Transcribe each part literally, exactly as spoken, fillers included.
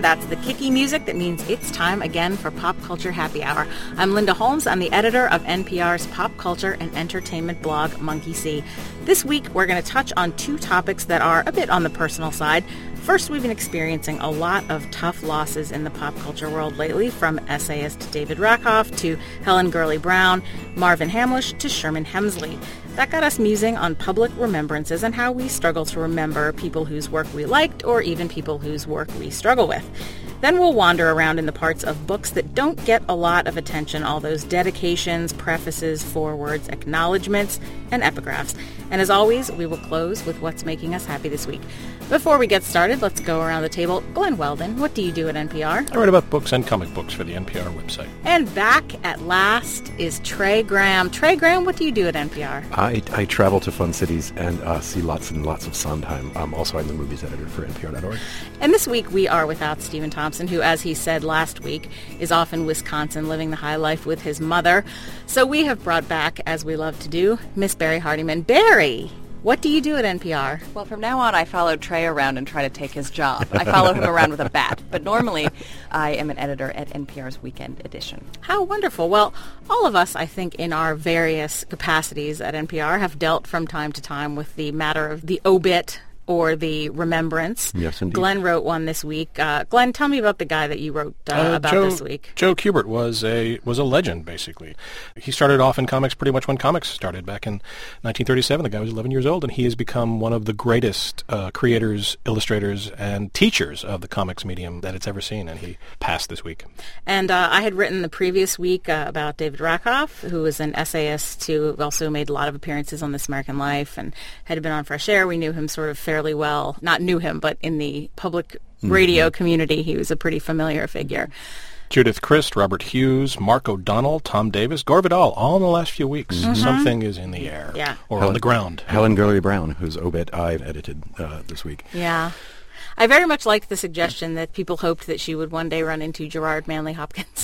And that's the kicky music that means it's time again for Pop Culture Happy Hour. I'm Linda Holmes. I'm the editor of N P R's pop culture and entertainment blog, Monkey See. This week, we're going to touch on two topics that are a bit on the personal side. First, we've been experiencing a lot of tough losses in the pop culture world lately, from essayist David Rakoff to Helen Gurley Brown, Marvin Hamlisch to Sherman Hemsley. That got us musing on public remembrances and how we struggle to remember people whose work we liked or even people whose work we struggle with. Then we'll wander around in the parts of books that don't get a lot of attention, all those dedications, prefaces, forewords, acknowledgments, and epigraphs. And as always, we will close with what's making us happy this week. Before we get started, let's go around the table. Glenn Weldon, what do you do at N P R? I write about books and comic books for the N P R website. And back at last is Trey Graham. Trey Graham, what do you do at N P R? I, I travel to fun cities and uh, see lots and lots of Sondheim. Um, also, I'm the movies editor for N P R dot org. And this week we are without Stephen Thompson, who, as he said last week, is off in Wisconsin living the high life with his mother. So we have brought back, as we love to do, Miss Barry Hardiman. Barry, what do you do at N P R? Well, from now on, I follow Trey around and try to take his job. I follow him around with a bat. But normally, I am an editor at N P R's Weekend Edition. How wonderful. Well, all of us, I think, in our various capacities at N P R have dealt from time to time with the matter of the obit or the remembrance. Yes, indeed. Glenn wrote one this week. Uh, Glenn, tell me about the guy that you wrote uh, Uh, about Joe, this week. Joe Kubert was a was a legend, basically. He started off in comics pretty much when comics started back in nineteen thirty-seven. The guy was eleven years old, and he has become one of the greatest uh, creators, illustrators, and teachers of the comics medium that it's ever seen, and he passed this week. And uh, I had written the previous week uh, about David Rakoff, who was an essayist who also made a lot of appearances on This American Life and had been on Fresh Air. We knew him sort of fairly well. Not knew him, but in the public radio mm-hmm. community, he was a pretty familiar figure. Judith Crist, Robert Hughes, Mark O'Donnell, Tom Davis, Gore Vidal, all in the last few weeks. Mm-hmm. Something is in the air. Yeah. Or Helen, on the ground. Helen Gurley Brown, whose obit I've edited uh, this week. Yeah. I very much liked the suggestion that people hoped that she would one day run into Gerard Manley Hopkins.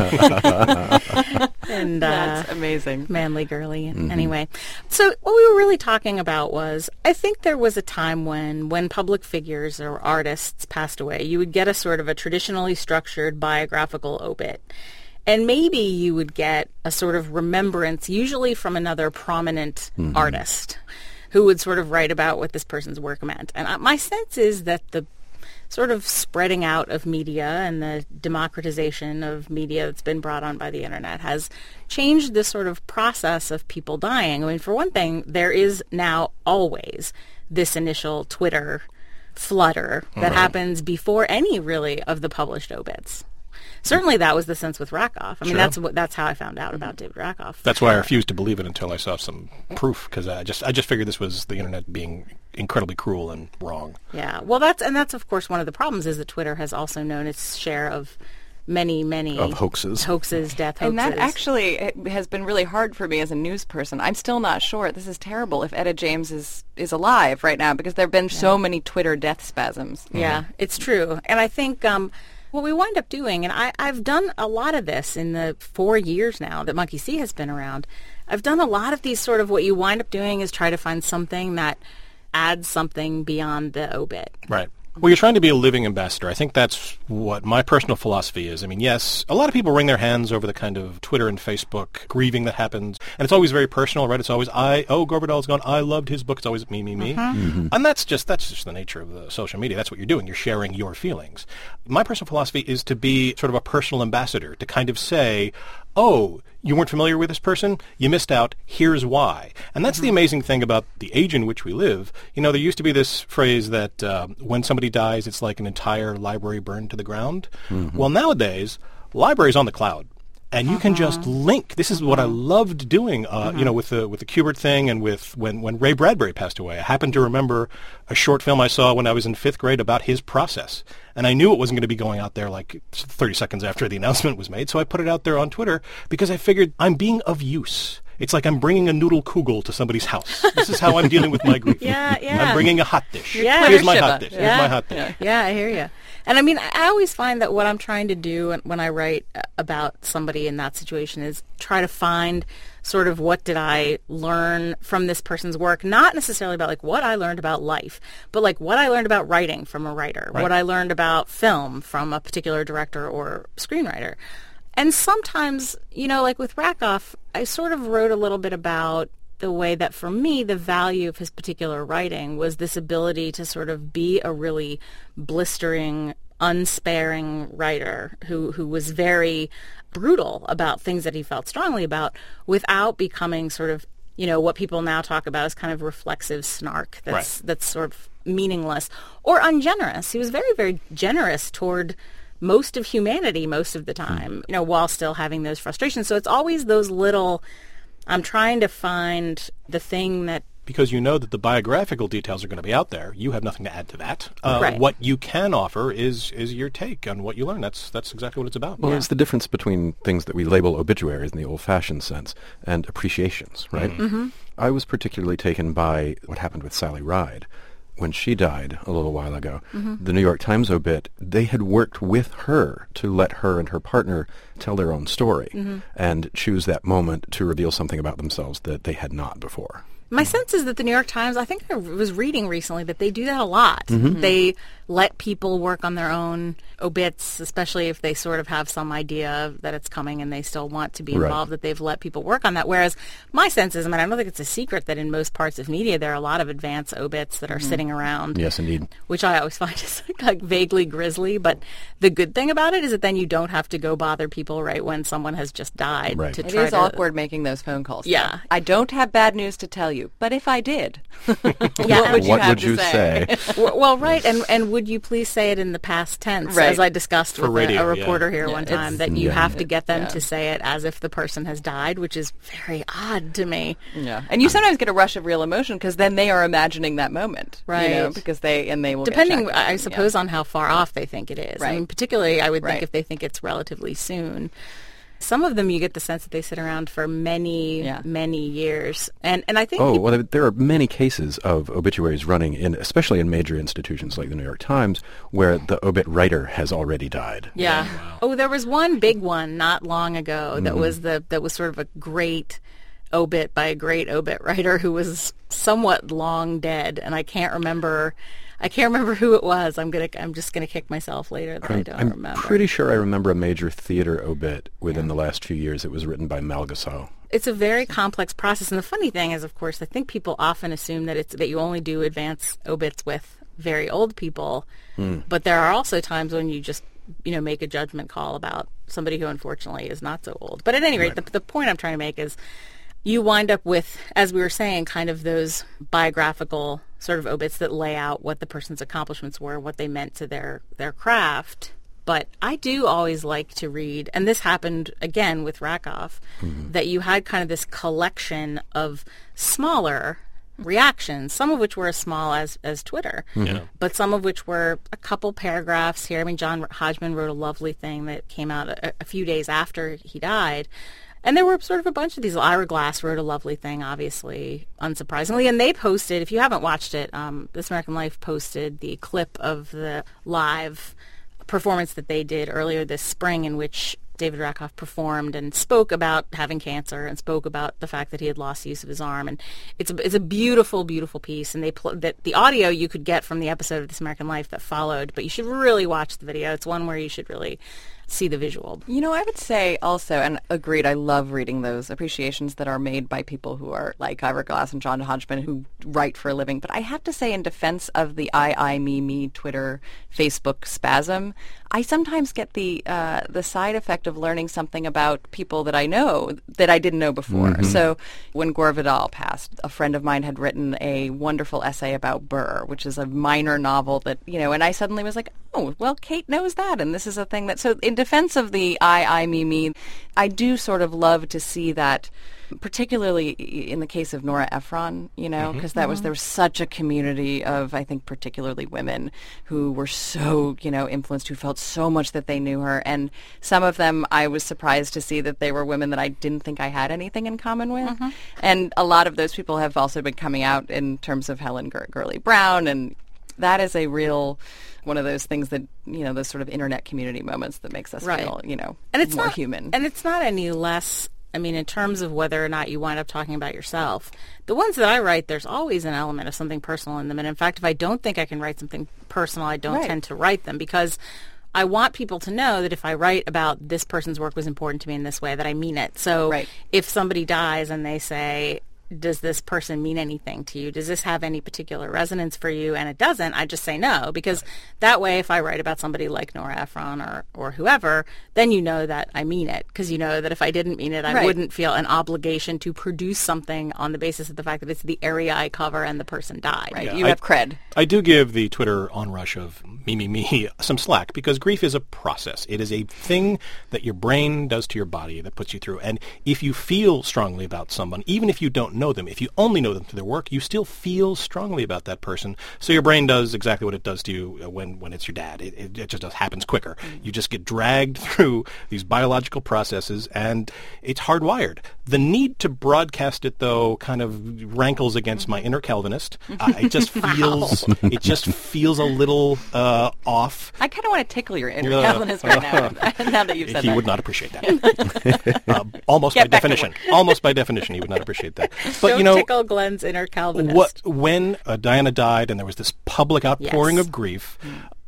and uh, That's amazing. Manley Gurley. Mm-hmm. Anyway. So what we were really talking about was, I think there was a time when, when public figures or artists passed away, you would get a sort of a traditionally structured biographical obit. And maybe you would get a sort of remembrance, usually from another prominent mm-hmm. artist, who would sort of write about what this person's work meant. And my sense is that the sort of spreading out of media and the democratization of media that's been brought on by the internet has changed this sort of process of people dying. I mean, for one thing, there is now always this initial Twitter flutter that right. happens before any really of the published obits. Certainly that was the sense with Rakoff. I mean, sure. that's what that's how I found out about David Rakoff. That's why I refused to believe it until I saw some proof, because I just I just figured this was the internet being incredibly cruel and wrong. Yeah, well, that's and that's of course one of the problems is that Twitter has also known its share of many, many of hoaxes, hoaxes, death hoaxes. And that actually it has been really hard for me as a news person. I'm still not sure. This is terrible. If Etta James is is alive right now, because there have been yeah. so many Twitter death spasms. Mm-hmm. Yeah, it's true, and I think. Um, What we wind up doing, and I, I've done a lot of this in the four years now that Monkey See has been around, I've done a lot of these sort of what you wind up doing is try to find something that adds something beyond the obit. Right. Well, you're trying to be a living ambassador. I think that's what my personal philosophy is. I mean, yes, a lot of people wring their hands over the kind of Twitter and Facebook grieving that happens. And it's always very personal, right? It's always, I, oh, Gore Vidal's gone, I loved his book. It's always me, me, me. Mm-hmm. Mm-hmm. And that's just that's just the nature of the social media. That's what you're doing. You're sharing your feelings. My personal philosophy is to be sort of a personal ambassador, to kind of say, oh, you weren't familiar with this person? You missed out. Here's why. And that's mm-hmm. the amazing thing about the age in which we live. You know, there used to be this phrase that uh, when somebody dies, it's like an entire library burned to the ground. Mm-hmm. Well, nowadays, library's on the cloud. And you uh-huh. can just link. This is uh-huh. what I loved doing, uh, uh-huh. you know, with the with the Kubert thing, and with when, when Ray Bradbury passed away. I happened to remember a short film I saw when I was in fifth grade about his process, and I knew it wasn't going to be going out there like thirty seconds after the announcement was made. So I put it out there on Twitter because I figured I'm being of use. It's like I'm bringing a noodle kugel to somebody's house. This is how I'm dealing with my grief. yeah, yeah. I'm bringing a hot dish. Yeah. Here's my Shiva. hot dish. Yeah. Here's my hot dish. Yeah, yeah I hear you. And I mean, I always find that what I'm trying to do when I write about somebody in that situation is try to find sort of what did I learn from this person's work, not necessarily about like what I learned about life, but like what I learned about writing from a writer, right. what I learned about film from a particular director or screenwriter. And sometimes, you know, like with Rakoff, I sort of wrote a little bit about the way that for me, the value of his particular writing was this ability to sort of be a really blistering, unsparing writer who, who was very brutal about things that he felt strongly about without becoming sort of, you know, what people now talk about as kind of reflexive snark that's right. that's sort of meaningless or ungenerous. He was very, very generous toward most of humanity most of the time, you know, while still having those frustrations. So it's always those little, I'm trying to find the thing that because you know that the biographical details are going to be out there. You have nothing to add to that. Uh, right. What you can offer is is your take on what you learn. That's that's exactly what it's about. Well, Yeah. it's the difference between things that we label obituaries in the old-fashioned sense and appreciations, right? Mm-hmm. I was particularly taken by what happened with Sally Ride. When she died a little while ago, Mm-hmm. the New York Times obit, they had worked with her to let her and her partner tell their own story Mm-hmm. and choose that moment to reveal something about themselves that they had not before. My sense is that the New York Times, I think I was reading recently that they do that a lot. Mm-hmm. They let people work on their own obits, especially if they sort of have some idea that it's coming and they still want to be Right. involved, that they've let people work on that. Whereas my sense is, I mean, I don't think it's a secret that in most parts of media there are a lot of advance obits that are sitting around. Yes, indeed. Which I always find is like vaguely grisly. But the good thing about it is that then you don't have to go bother people right when someone has just died. Right. To It try is to, awkward making those phone calls. though. Yeah. I don't have bad news to tell you, but if I did, Yeah, what would you what have would to you say? say? Well, well, right, and and would you please say it in the past tense, Right. as I discussed For with a- radio, a, reporter yeah. here Yeah, one it's- time, that you Yeah. have to get them Yeah. to say it as if the person has died, which is very odd to me. Yeah, and you sometimes get a rush of real emotion because then they are imagining that moment, You know, Right. because they and they will get Depending, checked I in, suppose, yeah. on how far off they think it is. I mean, Right. particularly, I would think Right. if they think it's relatively soon. Some of them, you get the sense that they sit around for many, Yeah. many years, and and I think Oh, people- well, there are many cases of obituaries running, in, especially in major institutions like the New York Times, where the obit writer has already died. Yeah. Oh, there was one big one not long ago that was the that was sort of a great obit by a great obit writer who was somewhat long dead, and I can't remember. I can't remember who it was. I'm gonna. I'm just gonna kick myself later that I I'm, don't I'm remember. pretty sure I remember a major theater obit within the last few years. It was written by Mel Gasol. It's a very complex process, and the funny thing is, of course, I think people often assume that it's that you only do advance obits with very old people, but there are also times when you just you know make a judgment call about somebody who unfortunately is not so old. But at any rate, the, the point I'm trying to make is you wind up with, as we were saying, kind of those biographical sort of obits that lay out what the person's accomplishments were, what they meant to their, their craft. But I do always like to read, and this happened again with Rakoff, Mm-hmm. that you had kind of this collection of smaller reactions, some of which were as small as, as Twitter, Yeah. but some of which were a couple paragraphs here. I mean, John Hodgman wrote a lovely thing that came out a, a few days after he died. And there were sort of a bunch of these. Ira Glass wrote a lovely thing, obviously, unsurprisingly. And they posted, if you haven't watched it, um, This American Life posted the clip of the live performance that they did earlier this spring in which David Rakoff performed and spoke about having cancer and spoke about the fact that he had lost use of his arm. And it's a, it's a beautiful, beautiful piece. And they pl- that the audio you could get from the episode of This American Life that followed, but you should really watch the video. It's one where you should really see the visual. You know, I would say also, and agreed, I love reading those appreciations that are made by people who are like Ira Glass and John Hodgman who write for a living. But I have to say, in defense of the I, I, me, me Twitter, Facebook spasm, I sometimes get the uh, the side effect of learning something about people that I know that I didn't know before. Mm-hmm. So when Gore Vidal passed, a friend of mine had written a wonderful essay about Burr, which is a minor novel that, you know, and I suddenly was like, oh, well, Kate knows that, and this is a thing that, so in defense of the I, I, me, me, I do sort of love to see that, particularly in the case of Nora Ephron, you know, because that was, there was such a community of, I think, particularly women who were so, you know, influenced, who felt so much that they knew her. And some of them, I was surprised to see that they were women that I didn't think I had anything in common with. And a lot of those people have also been coming out in terms of Helen Gur- Gurley Brown and that is a real one of those things that, you know, those sort of internet community moments that makes us Right. feel, you know, and it's more not, human. And it's not any less, I mean, in terms of whether or not you wind up talking about yourself, the ones that I write, there's always an element of something personal in them. And in fact, if I don't think I can write something personal, I don't Right. tend to write them because I want people to know that if I write about this person's work was important to me in this way, that I mean it. So Right. if somebody dies and they say, does this person mean anything to you? Does this have any particular resonance for you? And it doesn't, I just say no, because that way if I write about somebody like Nora Ephron or, or whoever, then you know that I mean it, because you know that if I didn't mean it, I Right. wouldn't feel an obligation to produce something on the basis of the fact that it's the area I cover and the person died. Right. Yeah, you I- have cred. I do give the Twitter onrush of me, me, me some slack because grief is a process. It is a thing that your brain does to your body that puts you through. And if you feel strongly about someone, even if you don't know them, if you only know them through their work, you still feel strongly about that person. So your brain does exactly what it does to you when, when it's your dad. It, it, it just does, happens quicker. You just get dragged through these biological processes, and it's hardwired. The need to broadcast it, though, kind of rankles against my inner Calvinist. Uh, it just feels it just feels a little uh, off. I kind of want to tickle your inner Uh, Calvinist right now, now that you've said He that. would not appreciate that. uh, almost Get by back to definition. Almost by definition, he would not appreciate that. But Don't you know, tickle Glenn's inner Calvinist. what when uh, Diana died and there was this public outpouring Yes. of grief,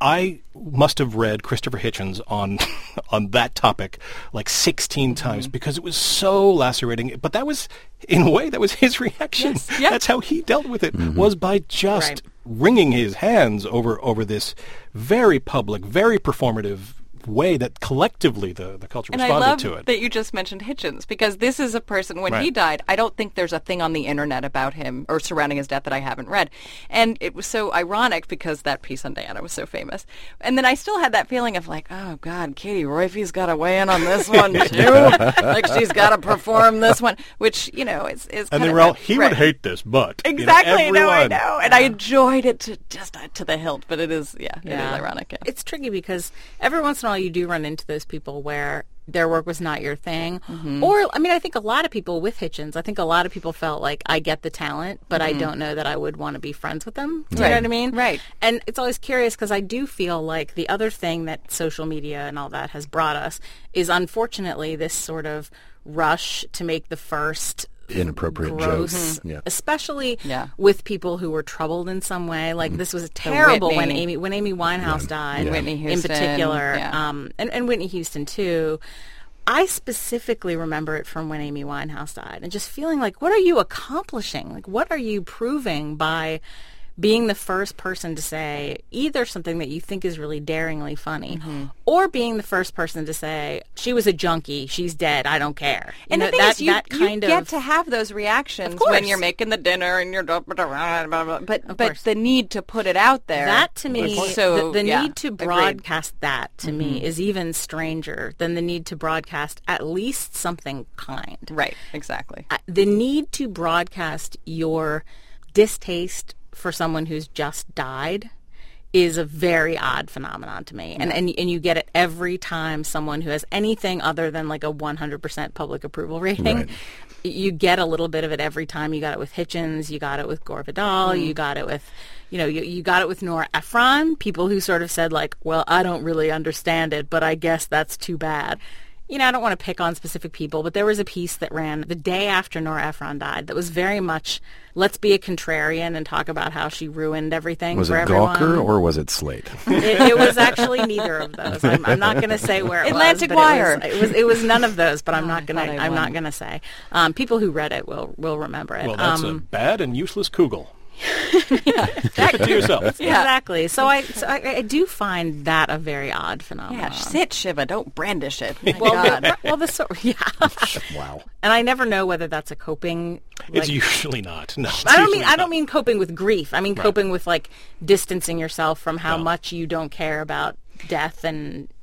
I must have read Christopher Hitchens on on that topic like sixteen times because it was so lacerating. But that was, in a way, that was his reaction. Yes. Yeah. That's how he dealt with it, was by just Right. wringing his hands over over this very public, very performative way that collectively the, the culture And I responded love to it. that you just mentioned Hitchens, because this is a person, when he Right. died, I don't think there's a thing on the internet about him or surrounding his death that I haven't read. And it was so ironic because that piece on Diana was so famous. And then I still had that feeling of like, oh, God, Katie Roiphe's got to weigh in on this one, too. Like, she's got to perform this one, which, you know, is, is and kind they of were all, a- he right. would hate this, but. you know, Exactly, no, I everyone- know. And I enjoyed it to just uh, to the hilt, but it is, yeah, it Yeah. is ironic. Yeah. It's tricky because every once in a while you do run into those people where their work was not your thing. Mm-hmm. Or, I mean, I think a lot of people with Hitchens, I think a lot of people felt like, I get the talent, but I don't know that I would want to be friends with them. Do you know Mm-hmm. Right. what I mean? Right. And it's always curious because I do feel like the other thing that social media and all that has brought us is unfortunately this sort of rush to make the first Inappropriate gross, jokes. Yeah. especially Yeah. with people who were troubled in some way. Like this was terrible when Whitney. Amy when Amy Winehouse died, Yeah. Whitney in Houston, particular, yeah. um, and, and Whitney Houston too. I specifically remember it from when Amy Winehouse died, and just feeling like, what are you accomplishing? Like, what are you proving by being the first person to say either something that you think is really daringly funny, Mm-hmm. or being the first person to say she was a junkie, she's dead, I don't care. You And know, the thing that, is, you, that you kind get of to have those reactions Of course. when you're making the dinner and you're blah, blah, blah, blah, blah, but Of but course. the need to put it out there. That to me, is so, the, the yeah, need to agreed. broadcast that to me is even stranger than the need to broadcast at least something kind. Right, exactly. I- The need to broadcast your distaste for someone who's just died is a very odd phenomenon to me. And, and and you get it every time someone who has anything other than like a one hundred percent public approval rating. Right. You get a little bit of it every time. You got it with Hitchens, you got it with Gore Vidal, you got it with, you know, you, you got it with Nora Ephron, people who sort of said like, well, I don't really understand it, but I guess that's too bad. You know, I don't want to pick on specific people, but there was a piece that ran the day after Nora Ephron died that was very much, let's be a contrarian and talk about how she ruined everything Was for it everyone. Gawker or was it Slate? It, it was actually neither of those. I'm, I'm not going to say where it Atlantic was. Wire. But it was, it was it was none of those. But I'm Oh, not I going to. thought I I'm won. not going to say. Um, people who read it will will remember it. Well, that's a um, bad and useless Kugel. Keep it to yourself. Yeah. Exactly. So I so I, I do find that a very odd phenomenon. Yeah, sit, Shiva. Don't brandish it. My Well, God. the, well, the so, yeah, Wow. and I never know whether that's a coping. It's like- usually not. No, it's I don't mean usually I don't not. mean coping with grief. I mean coping with like distancing yourself from how No. much you don't care about death and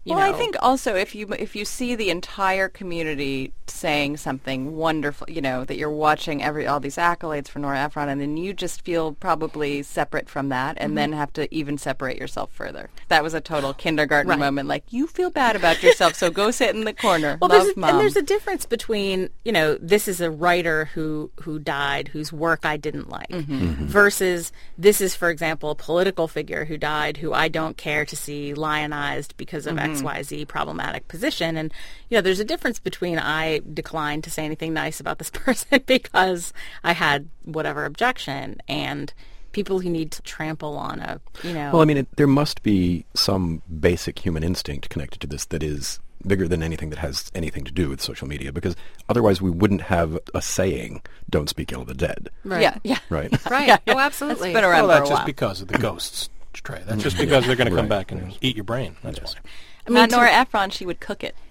You well, know? I think also if you if you see the entire community saying something wonderful, you know, that you're watching every all these accolades for Nora Ephron, and then you just feel probably separate from that, and mm-hmm. then have to even separate yourself further. That was a total kindergarten right. moment. Like, you feel bad about yourself, so go sit in the corner. Well, Love, there's a, Mom. And there's a difference between, you know, this is a writer who who died, whose work I didn't like, mm-hmm. Mm-hmm. versus this is, for example, a political figure who died who I don't care to see lionized because of mm-hmm. X Y Z problematic position. And, you know, there's a difference between I declined to say anything nice about this person because I had whatever objection, and people who need to trample on a, you know. Well, I mean, it, there must be some basic human instinct connected to this that is bigger than anything that has anything to do with social media, because otherwise we wouldn't have a saying, don't speak ill of the dead. Right. Yeah, yeah. Right? Right. Yeah, yeah. Oh, absolutely. It's been around well, for that's a while. just because of the ghosts, Trey. That's just because they're going to come Right. back and eat your brain. That's why. I mean, Nora Ephron, she would cook it.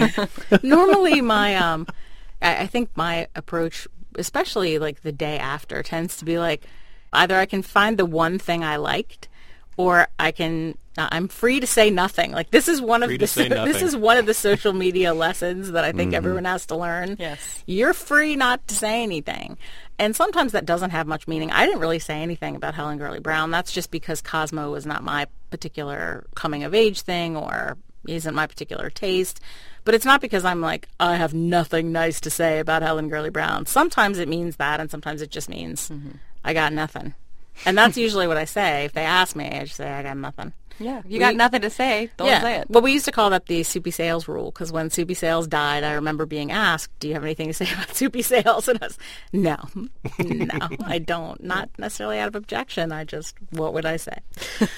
Normally, my um, I, I think my approach, especially like the day after, tends to be like either I can find the one thing I liked, or I can. Uh, I'm free to say nothing. Like this is one Free of to the say so, this nothing. is one of the social media lessons that I think Mm-hmm. everyone has to learn. Yes. You're free not to say anything. And sometimes that doesn't have much meaning. I didn't really say anything about Helen Gurley Brown. That's just because Cosmo was not my particular coming of age thing, or isn't my particular taste. But it's not because I'm like, I have nothing nice to say about Helen Gurley Brown. Sometimes it means that, and sometimes it just means Mm-hmm. I got nothing. And that's usually what I say. If they ask me, I just say I got nothing. Yeah. You We- got nothing to say, don't yeah. say it. Well, we used to call that the Soupy Sales rule, because when Soupy Sales died, I remember being asked, do you have anything to say about Soupy Sales? And I was, no, no, I don't. Not necessarily out of objection. I just, what would I say?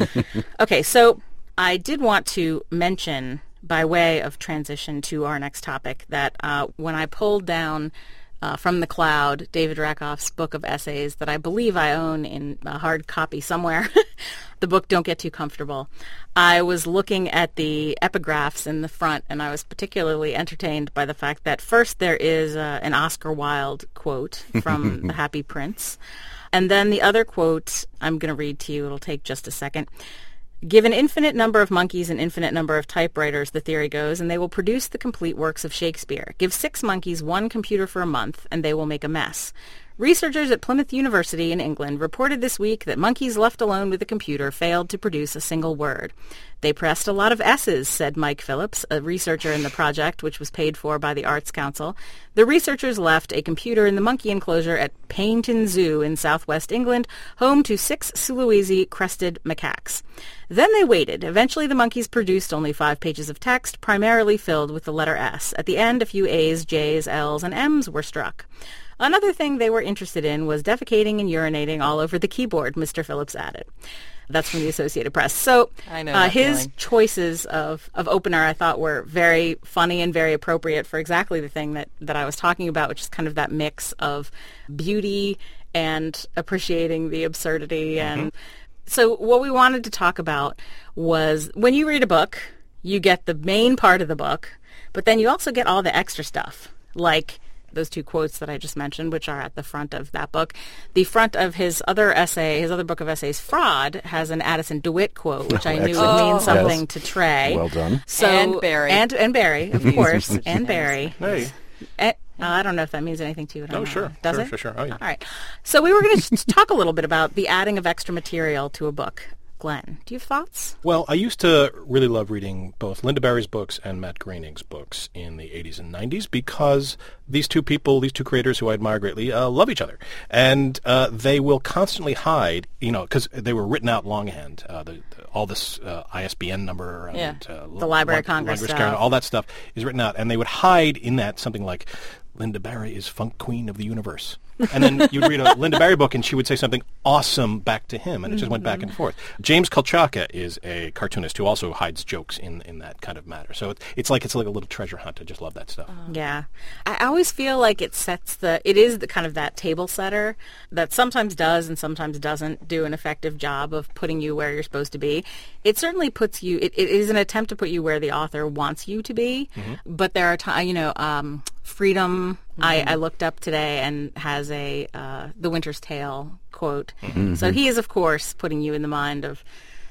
Okay, so I did want to mention, by way of transition to our next topic, that uh, when I pulled down uh, from the cloud David Rakoff's book of essays that I believe I own in a hard copy somewhere, the book Don't Get Too Comfortable, I was looking at the epigraphs in the front, and I was particularly entertained by the fact that first there is uh, an Oscar Wilde quote from The Happy Prince, and then the other quote I'm going to read to you. It'll take just a second. Give an infinite number of monkeys an infinite number of typewriters, the theory goes, and they will produce the complete works of Shakespeare. Give six monkeys one computer for a month, and they will make a mess. Researchers at Plymouth University in England reported this week that monkeys left alone with a computer failed to produce a single word. They pressed a lot of S's, said Mike Phillips, a researcher in the project, which was paid for by the Arts Council. The researchers left a computer in the monkey enclosure at Paignton Zoo in southwest England, home to six Sulawesi crested macaques. Then they waited. Eventually the monkeys produced only five pages of text, primarily filled with the letter S. At the end, a few A's, J's, L's, and M's were struck. Another thing they were interested in was defecating and urinating all over the keyboard, Mister Phillips added. That's from the Associated Press. So I know uh, that his feeling. choices of, of opener I thought were very funny and very appropriate for exactly the thing that, that I was talking about, which is kind of that mix of beauty and appreciating the absurdity. Mm-hmm. And so what we wanted to talk about was when you read a book, you get the main part of the book, but then you also get all the extra stuff, like those two quotes that I just mentioned, which are at the front of that book. The front of his other essay, his other book of essays, Fraud, has an Addison DeWitt quote, which Oh, I knew excellent. would mean Oh. something Yes. to Trey. Well done. So, And Barry. And, and Barry, of course, and Barry. Hey. Eh, uh, I don't know if that means anything to you. I don't Oh, know. sure. Does Sure, it? sure, sure. Oh, yeah. All right. So we were going to talk a little bit about the adding of extra material to a book. Glenn, do you have thoughts? Well, I used to really love reading both Linda Barry's books and Matt Groening's books in the eighties and nineties because these two people, these two creators who I admire greatly, uh, love each other. And uh, they will constantly hide, you know, because they were written out longhand, uh, the, the, all this uh, I S B N number and Yeah. uh, The Library of li- Congress library stuff. scanner, all that stuff is written out. And they would hide in that something like, Linda Barry is Funk Queen of the Universe. And then you'd read a Linda Barry book and she would say something awesome back to him, and it just went back and forth. James Kolchaka is a cartoonist who also hides jokes in, in that kind of matter. So it, it's like it's like a little treasure hunt. I just love that stuff. Yeah. I always feel like it sets the, it is the kind of that table setter that sometimes does and sometimes doesn't do an effective job of putting you where you're supposed to be. It certainly puts you, it, it is an attempt to put you where the author wants you to be, but there are times, you know, um, Freedom, mm-hmm. I, I looked up today and has a uh, The Winter's Tale quote. Mm-hmm. So he is, of course, putting you in the mind of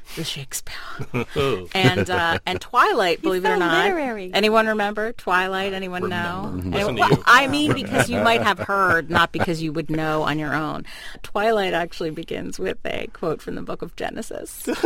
the Shakespeare. and uh, and Twilight, believe it so or not. literary. Anyone remember Twilight? Anyone know? Listen Anyone- to well, you. I mean, because you might have heard, not because you would know on your own. Twilight actually begins with a quote from the Book of Genesis, which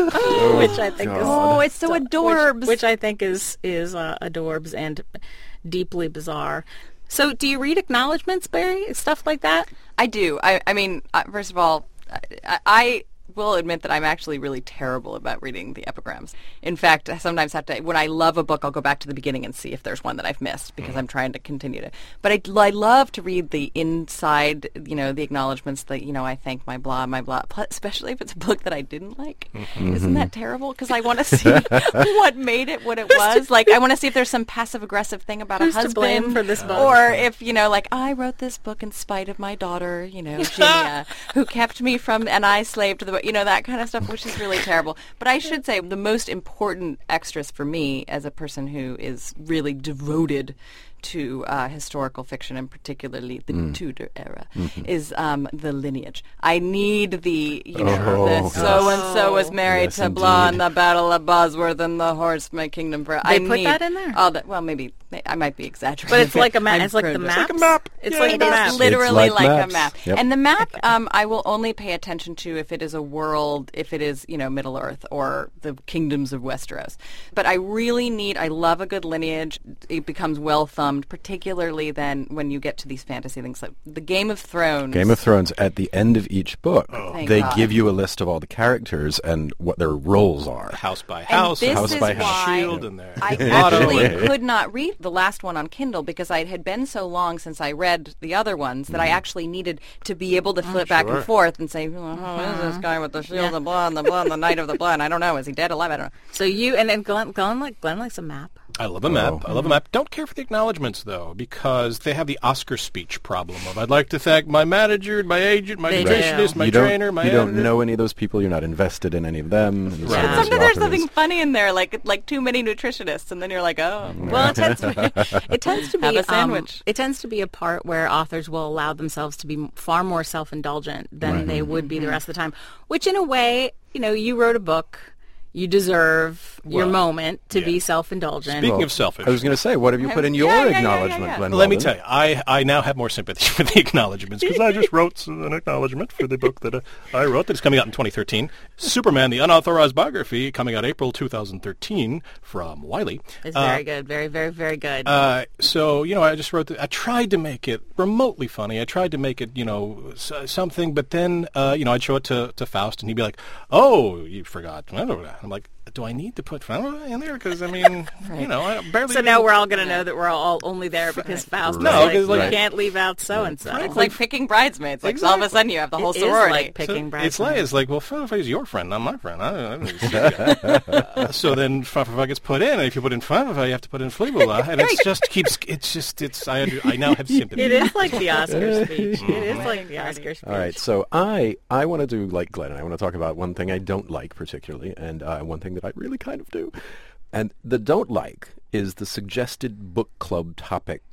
I think is Oh, it's so adorbs. which, which I think is is uh, adorbs and deeply bizarre. So, do you read acknowledgments, Barry? Stuff like that? I do. I, I mean, uh, first of all, I, I will admit that I'm actually really terrible about reading the epigrams. In fact, I sometimes have to, when I love a book, I'll go back to the beginning and see if there's one that I've missed because I'm trying to continue to. But I, I love to read the inside, you know, the acknowledgments that, you know, I thank my blah, my blah, especially if it's a book that I didn't like. Mm-hmm. Isn't that terrible? Because I want to see what made it what it was. Like, I want to see if there's some passive-aggressive thing about Who's a to husband. blame for this book? Or if, you know, like, I wrote this book in spite of my daughter, you know, Ginia, who kept me from, and I slaved to the book, you know, that kind of stuff, which is really terrible. But I should say the most important extras for me as a person who is really devoted to uh, historical fiction, and particularly the Mm. Tudor era, Mm-hmm. is um, the lineage. I need the, you know, Oh, the yes. so and so was married Yes, to blah in indeed. the Battle of Bosworth and the horse my kingdom for. They I put need, that in there? Oh, that, well, maybe I might be exaggerating. But it's like a map. I'm It's like the prone to- maps. like a map. It's Yeah, like It the is map. literally It's like like, maps. a map. Yep. And the map, um, I will only pay attention to if it is a world, if it is, you know, Middle Earth or the kingdoms of Westeros. But I really need, I love a good lineage. It becomes well thumbed, particularly then when you get to these fantasy things like the Game of Thrones. Game of Thrones, at the end of each book, Thank they God. give you a list of all the characters and what their roles are. House by And house, this House is by house. why Shield in there. I Motto. actually could not read the last one on Kindle because I had been so long since I read the other ones that I actually needed to be able to flip back sure. and forth and say, oh, who is this guy with the shield Yeah. and blah and the blah and the Knight of the Blood? I don't know. Is he dead, alive? I don't know. So you and then Glenn, Glenn like Glenn likes a map. I love a map. Oh. I love a map. Don't care for the acknowledgments, though, because they have the Oscar speech problem of, I'd like to thank my manager, my agent, my They nutritionist, do. my you don't, trainer, my you don't editor. know any of those people. You're not invested in any of them. and so Right. it's Sometimes there's often something is- funny in there, like like too many nutritionists, and then you're like, oh. Well, it tends to be, it tends to be Have a um, sandwich. it tends to be a part where authors will allow themselves to be m- far more self-indulgent than they would be the rest of the time. Which, in a way, you know, you wrote a book. You deserve your Well, moment to yeah. be self-indulgent. Speaking Well, of selfish. I was going to say, what have you put in Yeah, your yeah, yeah, yeah, acknowledgement, yeah. Glenn Let me Weldon? tell you, I, I now have more sympathy for the acknowledgments because I just wrote some- an acknowledgement for the book that uh, I wrote that's coming out in twenty thirteen. Superman, the Unauthorized Biography, coming out April two thousand thirteen from Wiley. It's Uh, very good, very, very, very good. Uh, so, you know, I just wrote, the, I tried to make it remotely funny. I tried to make it, you know, s- something, but then, uh, you know, I'd show it to, to Faust and he'd be like, oh, you forgot. I'm like, do I need to put Faust in there? Because, I mean, you know, I barely... so now we're all going to know that we're all only there because Faust is No, like, 'cause, like- you can't leave out so-and-so. It's like picking bridesmaids. Like all of a sudden you have the whole It is sorority. like So picking it's bridesmaids. like it's like well, Fuffa your friend, not my friend. I don't know. Uh, so then Fuffa gets put in, and if you put in Fuffa, you have to put in Fleabula, and it just keeps. It's just it's. I under- I now have sympathy. It is like the Oscar speech. It is like the Oscar speech. All right, so I I want to do like Glenn, and I want to talk about one thing I don't like particularly, and uh, one thing that I really kind of do. And the don't like is the suggested book club topic.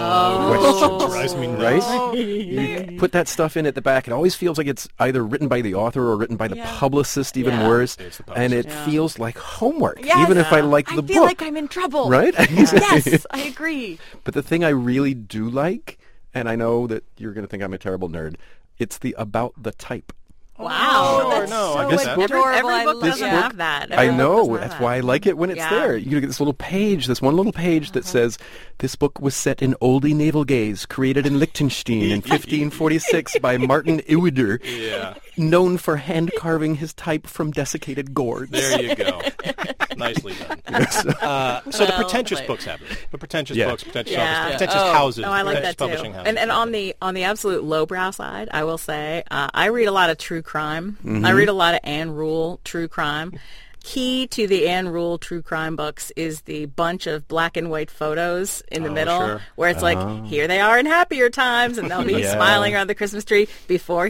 Oh, Questions, drives me nuts. right? You put that stuff in at the back. It always feels like it's either written by the author or written by the Yeah. publicist, even Yeah. worse. It's the And it publicist. feels like homework, Yes. even if I like I the feel book. like I'm in trouble. Right? Yes, I agree. But the thing I really do like, and I know that you're going to think I'm a terrible nerd, it's the about the type. Wow. Sure, That's no, so I guess that. adorable. Every I book love doesn't that. have that. I Every book know. doesn't have That's that. why I like it when it's Yeah. there. You get this little page, this one little page that says, this book was set in oldie naval gaze, created in Liechtenstein in fifteen forty-six by Martin Iwider, Yeah, known for hand carving his type from desiccated gourds. there you go. Nicely done. Uh, so the Well pretentious played. books have it. The pretentious Yeah. books, pretentious Yeah. authors, pretentious Oh. houses, Oh, I like pretentious that too. publishing houses. And and on the on the absolute lowbrow side, I will say uh, I read a lot of true crime. Mm-hmm. I read a lot of Anne Rule true crime. Key to the Anne Rule true crime books is the bunch of black and white photos in the Oh, middle, sure. where it's like, here they are in happier times, and they'll be Yeah. smiling around the Christmas tree before he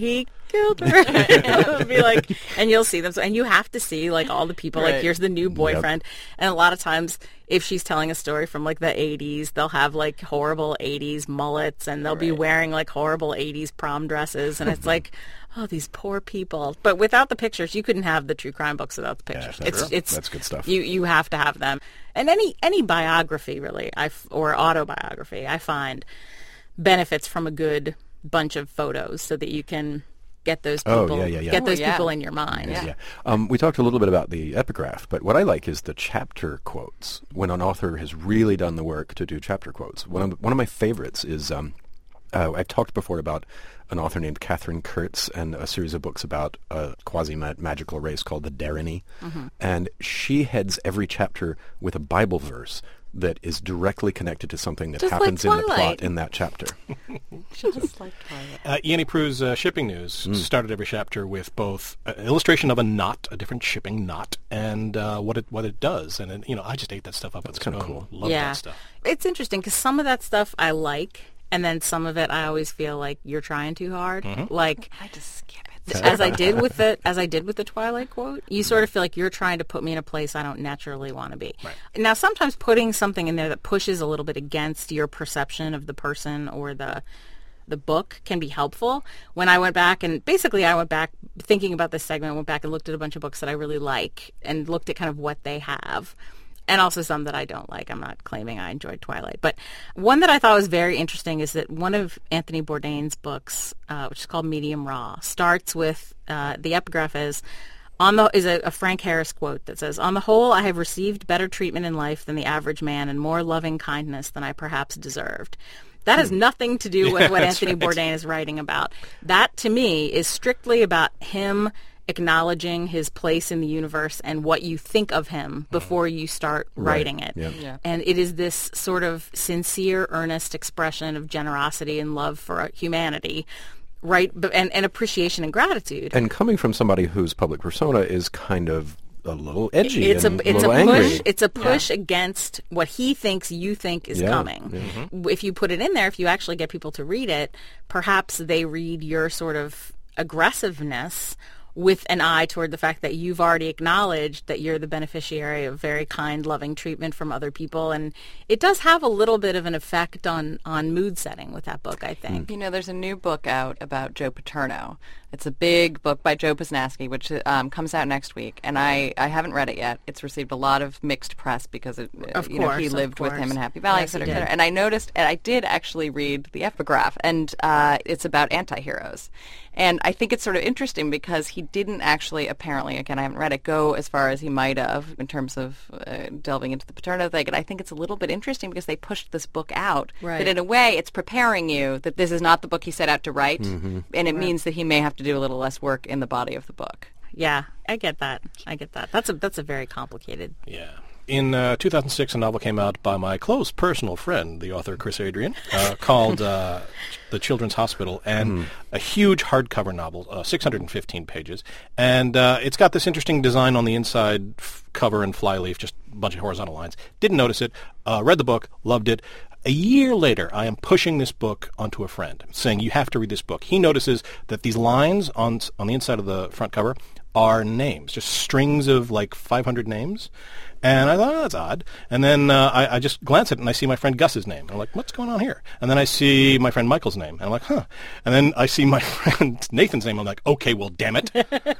killed her. It'll be like, and you'll see them. So, and you have to see like all the people. Right. Like here's the new boyfriend, yep. And a lot of times, if she's telling a story from like the eighties, they'll have like horrible eighties mullets, and they'll right. be wearing like horrible eighties prom dresses, and it's like, oh, these poor people. But without the pictures, you couldn't have the true crime books without the pictures. Yeah, it's true. it's that's good stuff. You you have to have them, and any any biography really, I f- or autobiography, I find benefits from a good bunch of photos so that you can get those people oh, yeah, yeah, yeah. get those oh, yeah. people in your mind. Yeah. yeah. Um, we talked a little bit about the epigraph, but what I like is the chapter quotes. When an author has really done the work to do chapter quotes, one of one of my favorites is um, uh, I've talked before about an author named Catherine Kurtz and a series of books about a quasi-magical race called the Dereni, mm-hmm. and she heads every chapter with a Bible verse that is directly connected to something that Just happens like in the plot in that chapter. Just like Twilight. Uh, Yanni Pru's uh, shipping news mm. started every chapter with both an illustration of a knot, a different shipping knot, and uh, what it what it does. And it, you know, I just ate that stuff up. That's kind of cool. Love yeah. that stuff. It's interesting because some of that stuff I like, and then some of it I always feel like you're trying too hard. Mm-hmm. Like I just skip it. as I did with the as I did with the Twilight quote, you sort of feel like you're trying to put me in a place I don't naturally want to be. Right. Now, sometimes putting something in there that pushes a little bit against your perception of the person or the the book can be helpful. When I went back and basically I went back thinking about this segment, I went back and looked at a bunch of books that I really like and looked at kind of what they have. And also some that I don't like. I'm not claiming I enjoyed Twilight. But one that I thought was very interesting is that one of Anthony Bourdain's books, uh, which is called Medium Raw, starts with, uh, the epigraph is, on the is a, a Frank Harris quote that says, "On the whole, I have received better treatment in life than the average man and more loving kindness than I perhaps deserved." That has nothing to do with Yeah, what that's Anthony right. Bourdain is writing about. That, to me, is strictly about him acknowledging his place in the universe and what you think of him before you start writing right. it. Yep. Yeah. And it is this sort of sincere, earnest expression of generosity and love for humanity, right? But, and, and appreciation and gratitude. And coming from somebody whose public persona is kind of a little edgy It's a and it's a little push. angry. It's a push against what he thinks you think is Yeah, coming. yeah. Mm-hmm. If you put it in there, if you actually get people to read it, perhaps they read your sort of aggressiveness with an eye toward the fact that you've already acknowledged that you're the beneficiary of very kind, loving treatment from other people. And it does have a little bit of an effect on, on mood setting with that book, I think. You know, there's a new book out about Joe Paterno. It's a big book by Joe Posnanski, which um, comes out next week, and I, I haven't read it yet. It's received a lot of mixed press because it, uh, Of you know he course, of lived with him course. in Happy Valley, Yes, et cetera, he et did. cetera. And I noticed, and I did actually read the epigraph, and uh, it's about anti-heroes. And I think it's sort of interesting because he didn't actually, apparently, again, I haven't read it, go as far as he might have in terms of uh, delving into the Paterno thing. And I think it's a little bit interesting because they pushed this book out. Right. That in a way, it's preparing you that this is not the book he set out to write, and it means that he may have to do a little less work in the body of the book. Yeah, I get that. I get that. That's a that's a very complicated. Yeah. In uh, two thousand six, a novel came out by my close personal friend, the author Chris Adrian, uh, called uh, The Children's Hospital, and mm. a huge hardcover novel, uh, six hundred fifteen pages. And uh, it's got this interesting design on the inside f- cover and flyleaf, just a bunch of horizontal lines. Didn't notice it. Uh, read the book, loved it. A year later, I am pushing this book onto a friend, saying, you have to read this book. He notices that these lines on on the inside of the front cover are names, just strings of like five hundred names. And I thought, oh, that's odd. And then uh, I, I just glance at it, and I see my friend Gus's name. I'm like, what's going on here? And then I see my friend Michael's name. And I'm like, huh. And then I see my friend Nathan's name. I'm like, okay, well, damn it.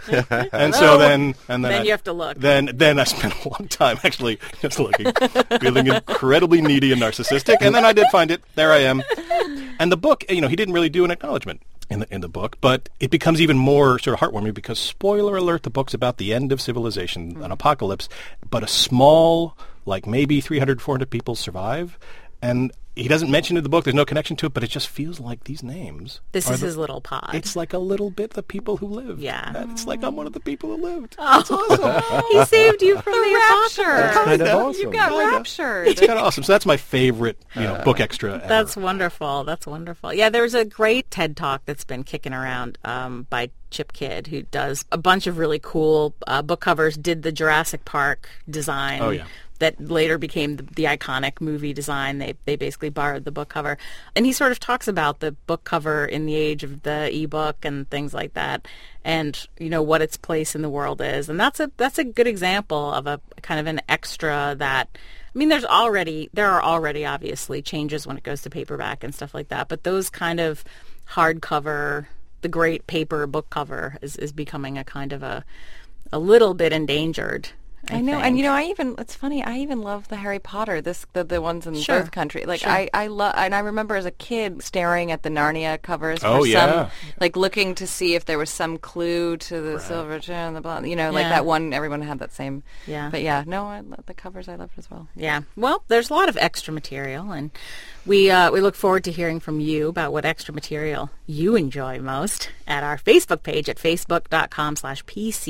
And so then... And then, Then I, you have to look. Then, then I spent a long time actually just looking, feeling incredibly needy and narcissistic. And then I did find it. There I am. And the book, you know, he didn't really do an acknowledgement in the in the book, but it becomes even more sort of heartwarming because, spoiler alert, the book's about the end of civilization, mm. an apocalypse, but a small, like maybe three hundred, four hundred people survive, and he doesn't mention it in the book, there's no connection to it, but it just feels like these names. This are is the, his little pod. It's like a little bit the people who lived. Yeah. And it's like I'm one of the people who lived. Oh. It's awesome. He saved you from the, The rapture. apocalypse. That's kind of awesome. You got Kinda. raptured. It's kind of awesome. So that's my favorite, you know, book extra ever. That's wonderful. That's wonderful. Yeah, there's a great TED Talk that's been kicking around um, by Chip Kidd, who does a bunch of really cool uh, book covers, did the Jurassic Park design. Oh, yeah. that later became the, the iconic movie design. They they basically borrowed the book cover. And he sort of talks about the book cover in the age of the ebook and things like that, and, you know, what its place in the world is. And that's a that's a good example of a kind of an extra that, I mean, there's already, there are already obviously changes when it goes to paperback and stuff like that, but those kind of hardcover, the great paper book cover is, is becoming a kind of a a little bit endangered. I, I know, think. and you know, I even, it's funny, I even love the Harry Potter, this the, the ones in Sure. both countries. Like, Sure. I, I love, and I remember as a kid staring at the Narnia covers Oh, for yeah. some, like, looking to see if there was some clue to the silver chair and the blonde, you know, like Yeah. that one, everyone had that same. Yeah. But yeah, no, I, the covers I loved as well. Yeah. Well, there's a lot of extra material, and we uh, we look forward to hearing from you about what extra material you enjoy most at our Facebook page at facebook.com slash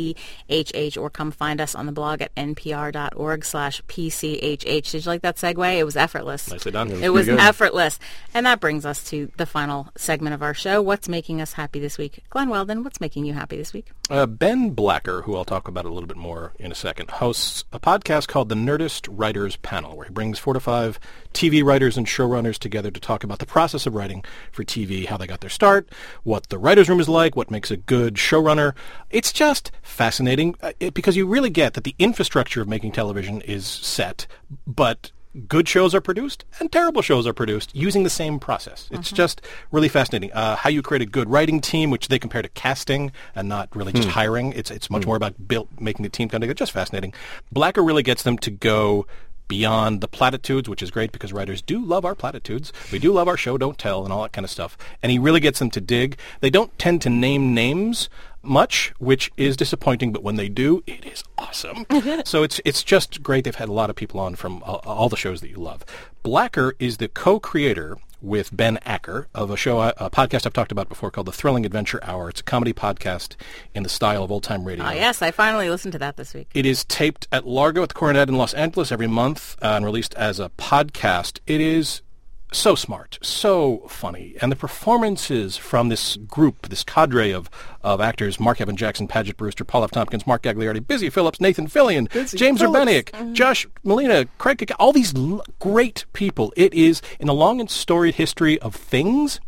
PCHH, or come find us on the blog at npr.org slash PCHH. Did you like that segue? It was effortless. Nicely done. It was pretty good. effortless. And that brings us to the final segment of our show. What's making us happy this week? Glenn Weldon, what's making you happy this week? Uh, Ben Blacker, who I'll talk about a little bit more in a second, hosts a podcast called the Nerdist Writers Panel, where he brings four to five T V writers and showrunners together to talk about the process of writing for T V, how they got their start, what the writer's room is like, what makes a good showrunner. It's just fascinating uh, it, because you really get that the infrastructure of making television is set, but good shows are produced and terrible shows are produced using the same process. It's just really fascinating. Uh, how you create a good writing team, which they compare to casting and not really just hiring. It's it's much more about built, making the team come together. Just fascinating. Blacker really gets them to go beyond the platitudes, which is great because writers do love our platitudes. We do love our show don't tell and all that kind of stuff. And he really gets them to dig. They don't tend to name names much, which is disappointing, but when they do, it is awesome. So it's it's just great. They've had a lot of people on from all, all the shows that you love. Blacker is the co-creator with Ben Acker of a show, a podcast I've talked about before called The Thrilling Adventure Hour. It's a comedy podcast in the style of old-time radio. Oh, yes, I finally listened to that this week. It is taped at Largo at the Coronet in Los Angeles every month uh, and released as a podcast. It is so smart, so funny, and the performances from this group, this cadre of, of actors, Mark Evan Jackson, Paget Brewster, Paul F. Tompkins, Mark Gagliardi, Busy Phillips, Nathan Fillion, Busy James Phillips. Urbaniak, Mm-hmm. Josh Molina, Craig, Kaka- all these l- great people. It is, in the long and storied history of things,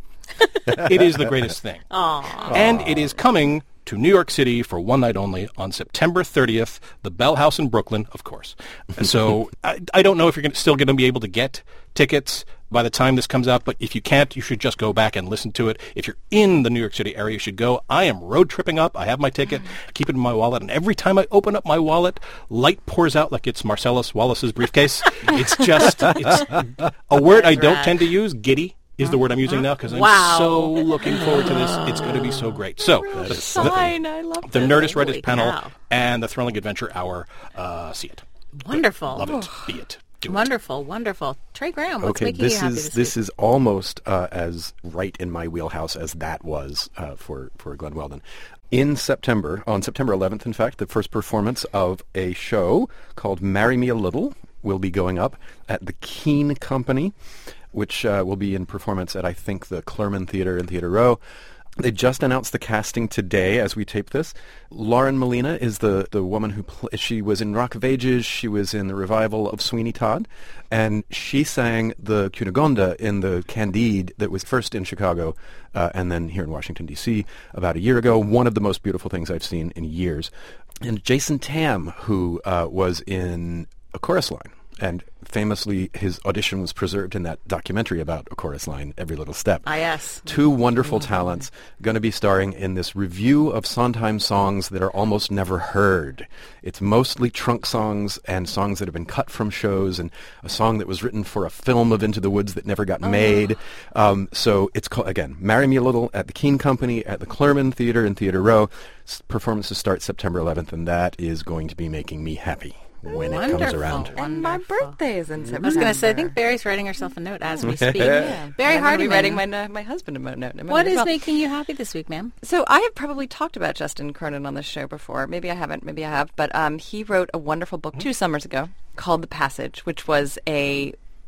it is the greatest thing. Aww. And it is coming to New York City for one night only on September thirtieth, the Bell House in Brooklyn, of course. So I, I don't know if you're gonna, still going to be able to get tickets by the time this comes out, but if you can't, you should just go back and listen to it. If you're in the New York City area, you should go. I am road tripping up. I have my ticket. I keep it in my wallet, and every time I open up my wallet, light pours out like it's Marcellus Wallace's briefcase. It's just it's a word I don't rad. tend to use, giddy. Is the word I'm using now because I'm Wow. so looking forward to this. It's going to be so great. So, the, Sign, I love the it. Nerdist Writers Holy Panel cow. and the Thrilling Adventure Hour, uh, see it. Wonderful. Love it. Be it. Do it. Wonderful, wonderful. Trey Graham, what's Okay, making you this happy is this, this week? is almost uh, as right in my wheelhouse as that was uh, for for Glenn Weldon. In September, on September eleventh, in fact, the first performance of a show called "Marry Me a Little" will be going up at the Keene Company, which uh, will be in performance at, I think, the Clermont Theater in Theater Row. They just announced the casting today as we tape this. Lauren Molina is the, the woman who, pl- she was in Rock of Ages, she was in the revival of Sweeney Todd, and she sang the Cunegonda in the Candide that was first in Chicago uh, and then here in Washington, D C about a year ago. One of the most beautiful things I've seen in years. And Jason Tam, who uh, was in A Chorus Line. And famously, his audition was preserved in that documentary about A Chorus Line, Every Little Step. Ah, yes. Two wonderful talents going to be starring in this review of Sondheim songs that are almost never heard. It's mostly trunk songs and songs that have been cut from shows and a song that was written for a film of Into the Woods that never got made. Um, so it's called, again, Marry Me a Little at the Keene Company at the Clermont Theater in Theater Row. S- performances start September eleventh, and that is going to be making me happy when it comes Wonderful. around. And my Wonderful. birthday is in September. I was going to say, I think Barry's writing herself a note as we speak. Yeah. Barry I'm gonna be Hardiman, writing my, uh, my husband a mo- note. in a what minute as is well. making you happy this week, ma'am? So I have probably talked about Justin Cronin on this show before. Maybe I haven't. Maybe I have. But um, he wrote a wonderful book two summers ago called The Passage, which was a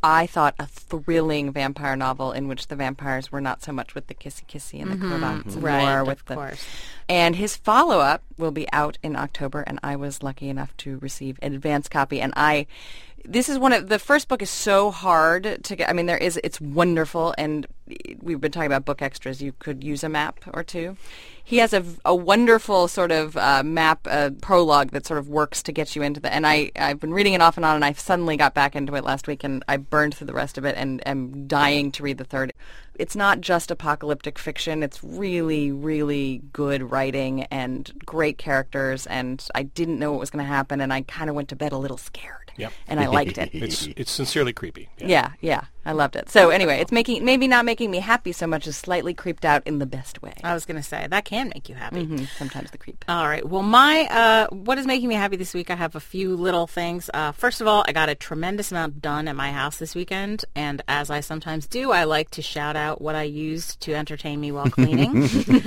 I thought, a thrilling vampire novel in which the vampires were not so much with the kissy-kissy and the Mm-hmm. cravats, and Right, more of with the... course. And his follow-up will be out in October, and I was lucky enough to receive an advance copy. And I, this is one of, the first book is so hard to get, I mean, there is, it's wonderful, and we've been talking about book extras. You could use a map or two. He has a, a wonderful sort of uh, map, uh, prologue that sort of works to get you into the, and I, I've been reading it off and on, and I suddenly got back into it last week, and I burned through the rest of it, and am dying to read the third. It's not just apocalyptic fiction. It's really, really good writing and great characters, and I didn't know what was going to happen, and I kind of went to bed a little scared. Yep. And I liked it. It's it's sincerely creepy. Yeah. Yeah, yeah, I loved it. So anyway, it's making maybe not making me happy so much as slightly creeped out in the best way. I was going to say, that can make you happy. Mhm, sometimes the creep. All right. Well, my uh, what is making me happy this week, I have a few little things. Uh, first of all, I got a tremendous amount done at my house this weekend, and as I sometimes do, I like to shout out what I used to entertain me while cleaning.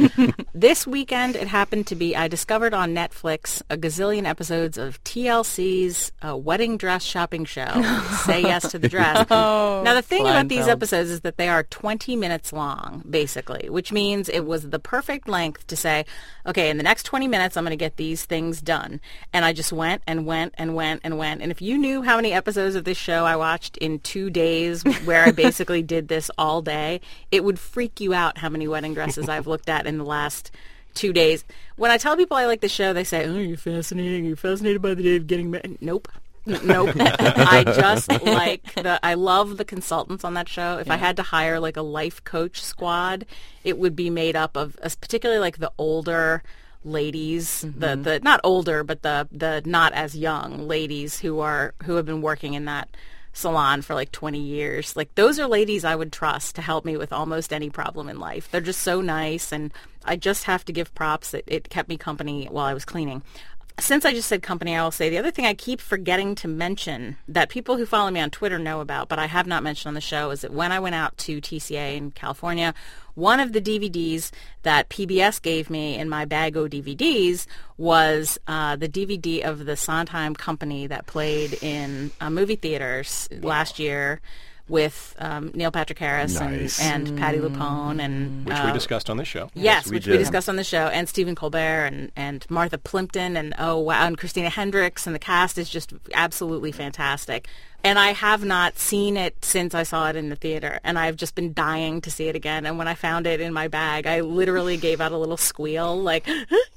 This weekend, it happened to be, I discovered on Netflix a gazillion episodes of T L C's uh, wedding dress shopping show, Say Yes to the Dress. Now, the thing about these Kleinfeld. episodes is that they are twenty minutes long, basically, which means it was the perfect length to say, okay, in the next twenty minutes, I'm going to get these things done. And I just went and went and went and went. And if you knew how many episodes of this show I watched in two days where I basically did this all day, it would freak you out how many wedding dresses I've looked at in the last two days. When I tell people I like the show, they say, oh, you're fascinating. You're fascinated by the day of getting married. Nope. Nope. I just like the, I love the consultants on that show. If I had to hire like a life coach squad, it would be made up of, uh, particularly like the older ladies, Mm-hmm. the, the, not older, but the, the not as young ladies who are, who have been working in that salon for like twenty years. Like those are ladies I would trust to help me with almost any problem in life. They're just so nice, and I just have to give props that it kept me company while I was cleaning. Since I just said company, I will say the other thing I keep forgetting to mention that people who follow me on Twitter know about, but I have not mentioned on the show, is that when I went out to T C A in California, one of the D V Ds that P B S gave me in my bag o' D V Ds was uh, the D V D of the Sondheim Company that played in uh, movie theaters last year with um, Neil Patrick Harris Nice. and, and Patti LuPone and Which uh, we discussed on this show. Yes, Yes, we which we did. discussed on the show, and Stephen Colbert and, and Martha Plimpton and oh wow, and Christina Hendricks, and the cast is just absolutely fantastic. And I have not seen it since I saw it in the theater, and I've just been dying to see it again. And when I found it in my bag, I literally gave out a little squeal, like.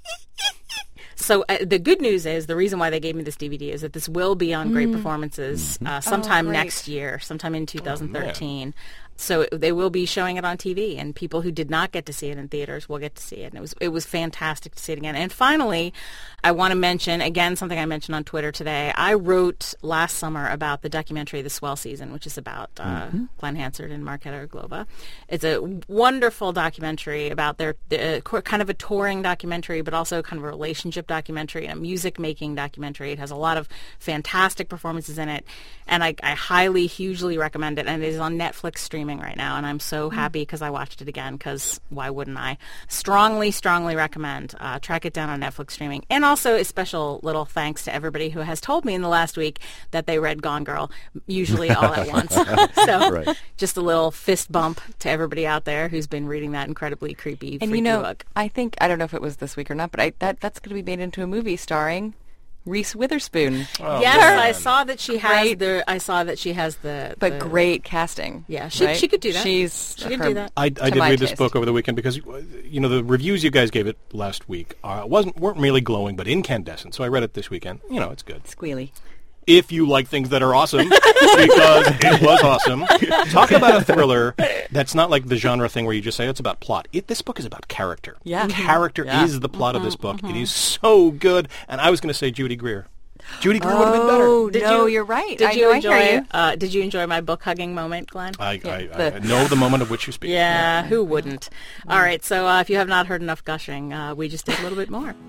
So uh, the good news is, the reason why they gave me this D V D is that this will be on Great Performances uh, sometime great. next year, sometime in two thousand thirteen. So it, they will be showing it on T V, and people who did not get to see it in theaters will get to see it. And it was it was fantastic to see it again. And finally, I want to mention, again, something I mentioned on Twitter today. I wrote last summer about the documentary The Swell Season, which is about uh, mm-hmm. Glenn Hansard and Marketa Irglova. It's a wonderful documentary about their, uh, kind of a touring documentary, but also kind of a relationship documentary and a music-making documentary. It has a lot of fantastic performances in it, and I, I highly, hugely recommend it. And it is on Netflix streaming right now, and I'm so happy because I watched it again, because why wouldn't I? Strongly, strongly recommend. Uh, track it down on Netflix streaming. And also a special little thanks to everybody who has told me in the last week that they read Gone Girl, usually all at once. So Right. just a little fist bump to everybody out there who's been reading that incredibly creepy, And freaky you know, book. I think, I don't know if it was this week or not, but I, that that's going to be made into a movie starring Reese Witherspoon. Oh, yes, man. I saw that she has Great. the. I saw that she has the. But the- great casting. Yeah, she- right? she could do that. She's She could her- do that. I, I to did my read this taste. book over the weekend because, you know, the reviews you guys gave it last week uh, wasn't weren't really glowing, but incandescent. So I read it this weekend. You know, it's good. Squealy. If you like things that are awesome, because it was awesome. Talk about a thriller that's not like the genre thing where you just say, oh, it's about plot. It, this book is about character. Yeah. Mhm. Character Yeah. is the plot of this book. It is so good. And I was going to say Judy Greer. Judy Greer would have been better. Oh, Did no, you- you're right. Did I you know, enjoy? I hear you. Uh, did you enjoy my book hugging moment, Glenn? I, Yeah, I, I, the- I know the moment of which you speak. Yeah, who wouldn't? All right, so uh, if you have not heard enough gushing, uh, we just did a little bit more.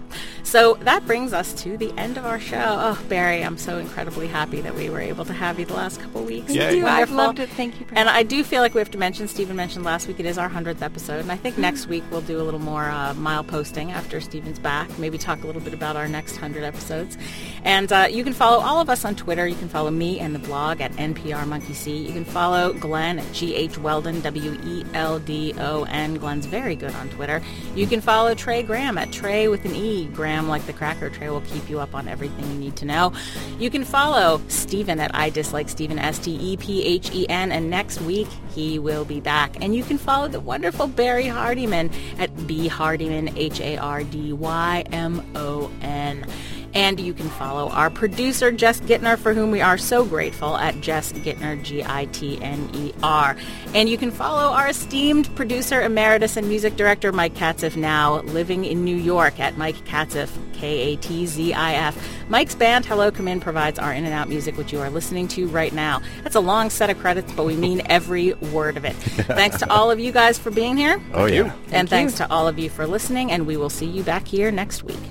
So that brings us to the end of our show. Oh, Barry, I'm so incredibly happy that we were able to have you the last couple of weeks. Yay. Thank you. I've Wonderful. loved it. Thank you. And I do feel like we have to mention, Stephen mentioned last week, it is our hundredth episode. And I think next week we'll do a little more uh, mile posting after Stephen's back. Maybe talk a little bit about our next hundred episodes. And uh, you can follow all of us on Twitter. You can follow me and the blog at N P R Monkey See. You can follow Glenn at G H Weldon, W E L D O N. Glenn's very good on Twitter. You can follow Trey Graham at Trey with an E. Graham like the cracker. Trey will keep you up on everything you need to know. You can follow Stephen at I Dislike Stephen, S T E P H E N, and next week he will be back. And you can follow the wonderful Barry Hardiman at B Hardiman, H A R D Y M O N. And you can follow our producer, Jess Gittner, for whom we are so grateful, at Jess Gittner, G I T N E R. And you can follow our esteemed producer, emeritus, and music director, Mike Katziff, now living in New York, at Mike Katziff, K A T Z I F. Mike's band, Hello Come In, provides our in and out music, which you are listening to right now. That's a long set of credits, but we mean every word of it. Thanks to all of you guys for being here. Oh, yeah. And thanks to all of you for listening, and we will see you back here next week.